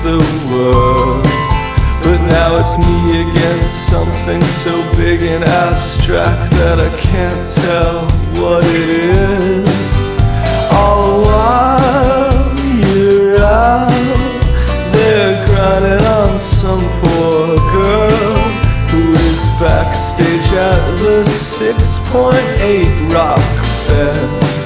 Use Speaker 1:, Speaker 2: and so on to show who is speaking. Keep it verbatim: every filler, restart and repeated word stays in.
Speaker 1: the world. But now it's me against something so big and abstract that I can't tell what it is. All while you're out there grinding on some poor girl who is backstage at the six point eight Rock Fair.